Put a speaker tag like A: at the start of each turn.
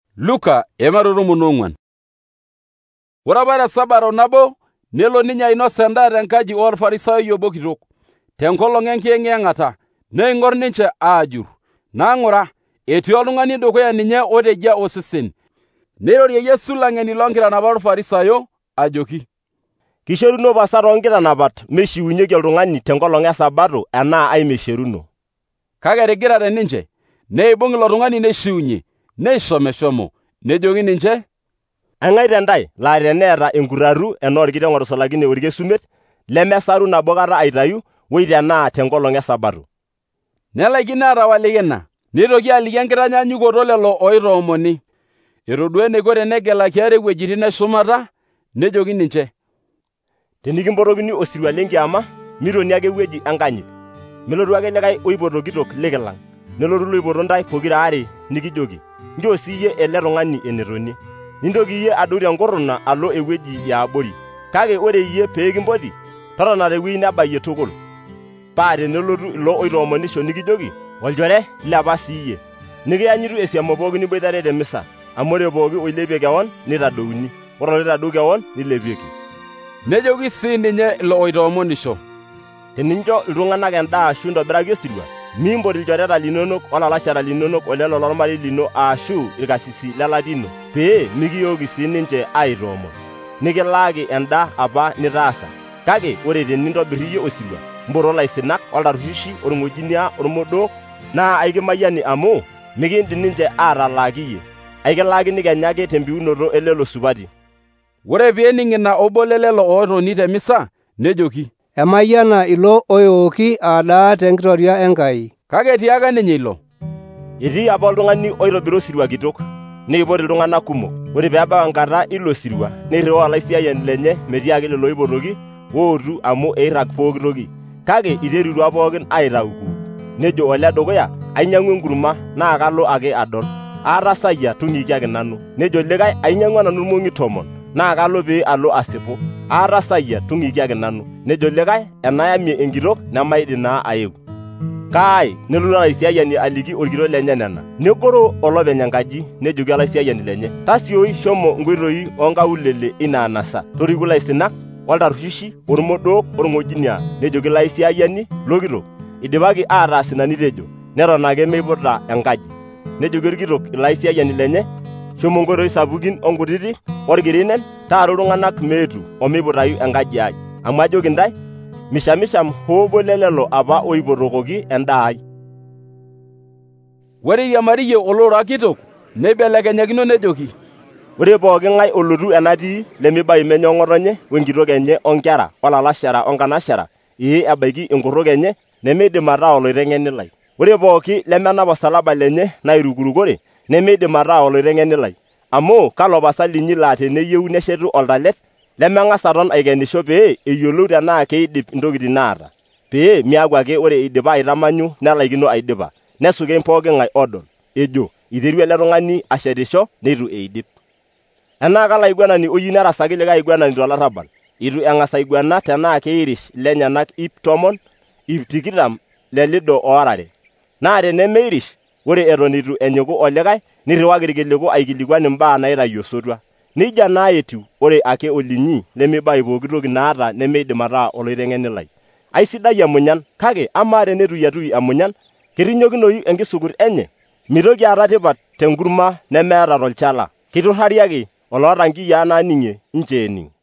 A: Luka emarorumunu. Ore apa tesabaro nabo nelo ninye ainos endaa tenkaji orfarisayo obo kitok. Tenkolong enkiyeng'yeng'ata neing'or ninche aajur. Naang'ura etii oltung'ani dukuya ninye otejia osesen. Neirorie Yesu lang'eni loonkitanapat orfarisayo ajoki,
B: Kishoruno pasa toonkitanapat meishiunyieki oltung'ani tenkolong esabato enaa ai meishoruno.
A: Kake etigirate ninche, neibung' ilo tung'ani neishiunye, neishomeshomo, nejoki ninche,
B: Eng'ae tendae laa teneeta enkuraru enaa orkiteng otusulakine orkesumet lemesaru nabo kata aitayu woi tenaa tenkolong esabato.
A: Nelaikino aatawaliki ina, neitoki aliki enkitanyaanyukoto lelo oitoomoni. Etodua eneiko tenegelaki ate wuejitin neshumata, nejoki ninche,
B: Tenikimpotokini osirua lenkiama, mitoni ake wueji enkanyit. Melotu ake likae oipotokitok likilang', nelotu loipoto ntae pokira are nikijoki, Njoo siiyie ele tung'ani enetonie. Nintoki iyie adou tenkurruna alo ewueji yaabori. Kake ore iyie pee kimpoti, totona tewueji nebayie tukul. Paa tenelotu ilo oitoomonisho nikijoki, Olchore, ilepa siiyie. Nikiyanyitu esiamo pooki niboitare temisa, amu ore pooki oilepie kewon neitadouni, ore oloitadou kewon nilepieki.
A: Nejoki sii ninye ilo oitoomonisho,
B: Tenincho iltung'anak endaa ashu intobiraki osirua, miimpot ilchoreta linonok olalashera linonok olelo lormarei lino ashu irkasisi lelatino, pee mikiyooki sii ninche aitoomon, nikilaaki endaa apa nitaasa. Kake ore tenintobir iyie osirua, mpoto ilaisinak oltarrushi orng'ojinia ormodoo, naa aikimayiani amu mikiindim ninche aatalaaki iyie, aikilaakini kenya ake tempiunoto elelo supati.
A: Ore peening' ina obo lelelo ootoni temisa, nejoki,
C: Emayiana ilo oeoki adaa tenkitoria Enkai.
A: Kake tiaka ninye ilo.
B: Etii apa oltung'ani oitobira osirua kitok, neipot iltung'anak kumok. Ore peebau enkata ilo sirua, neirriwaa olaisiayani lenye metiaki lelo oipotoki wootu amu eirrag pooki toki. Kake iterutua pookin aitau kuuk. Nejo ole dukuya, Ainyang'ua enkurma naa kalo ake adol. Aatasayia tung'ikiaki nanu. Nejo likae, Ainyang'ua nanu irmong'i 10 naa kalo pee alo asipu. Aatasayia tung'ikiaki nanu. Nejo likae, Enayamie enkitok nemaidim naa aeu. Kaai nelotu olaisiayani aliki orkitok lenye nena. Negoro olopeny enkaji, nejoki olaisiayani lenye, Tasioi shomo nkoitoi onkaulele ina anasa, toriku ilaisinak, oltarrushi, ormodoo, orng'ojinia. Nejoki ilaisiayani lokitok, Idipaki aataas ina nitejo, neton ake meiputa enkaji. Nejoki orkitok ilaisiayani lenye, Shomo nkoitoi sapukin onkutitik orkirinen, taara iltung'anak meetu omeiputayu enkaji ai, amu ajoki ntae, mishamisham hoo obo lelelo apa oipotokoki endaa ai.
A: Ore iriamariyie olorok kitok, neibelekenyakino nejoki,
B: Ore pooki ng'ae olotu enatii lemeibayu menye ng'otonye wenkitok enye onkera olalashera onkanashera, ebaiki enkurruk enye, nemeidim ataa oloiteng'eni lai. Ore pooki lemenap osalaba lenye nairukurukore, nemeidim ataa oloiteng'eni lai. Amu kalo pasa linyi laa teneyieu neshetu oltalet, lemeng'as aton aikenisho pee eyiolou tenaa keidip intokitin naata, pee miaku ake ore eidipa aitamanyu nelaikino aidipa, nesukeny pooki ng'ae odol, ejo, iterua ele tung'ani ashetisho neitu eidip. Enaa kalaiguanani oyieu nerasaki likae aiguanani tolarrabal, itu eng'as aiguana tenaa keirish lenyanak 10, 20 lelido oorare. Naa tenemeirish, ore eton itu enyiku olikae, nirriwaki irkiliku aikilikuan imbaa naitayu osotua. Neija naa etiu ore ake olinyi lemeibayu pooki toki naata nemeidim ataa oloiteng'eni lai. Aisidai emunyan, kake amaa tenetuyatui emunyan, kerinyokinoyu enkisukut enye? Mitoki aata tipat tenkurma nemeeta tolchala, kiturrari ake oloota nkiyiaa naaning'ie nchoo ening'.